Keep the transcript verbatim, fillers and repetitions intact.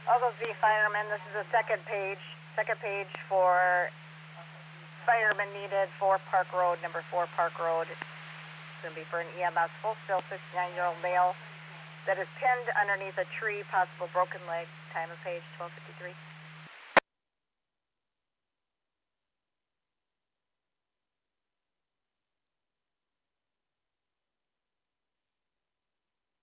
All those V firemen, this is the second page, second page for firemen needed for Park Road, number four Park Road. It's going to be for an E M S full still sixty-nine-year-old male that is pinned underneath a tree, possible broken leg. Time of page twelve fifty-three.